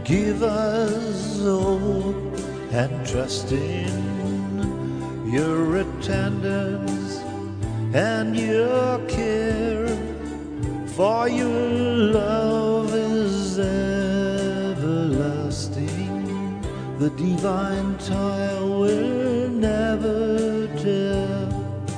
Give us hope and trust in your attendance and your care, for your love is everlasting. The divine tile will never tear.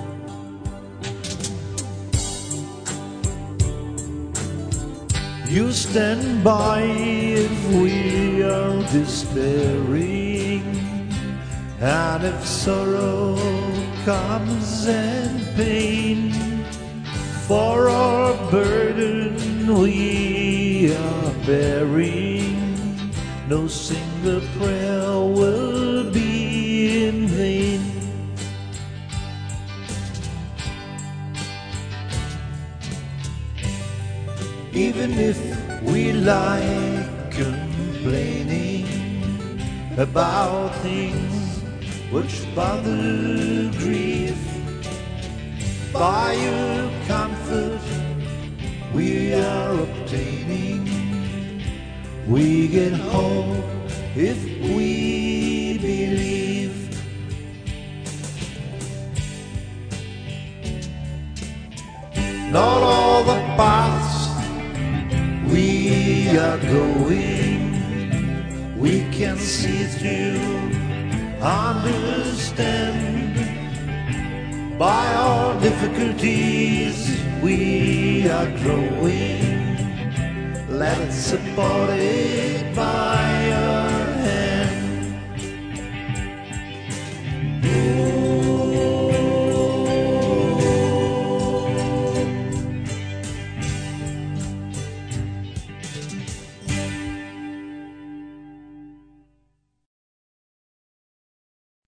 You stand by if we are despairing, and if sorrow comes and pain, for our burden we are bearing, no single prayer will be in vain. Even if we lie complaining about things which bother grief, by your comfort we are obtaining. We get hope if we believe. Not all the paths we are going we can see through, understand. By our difficulties we are growing. Let's support it by your hand.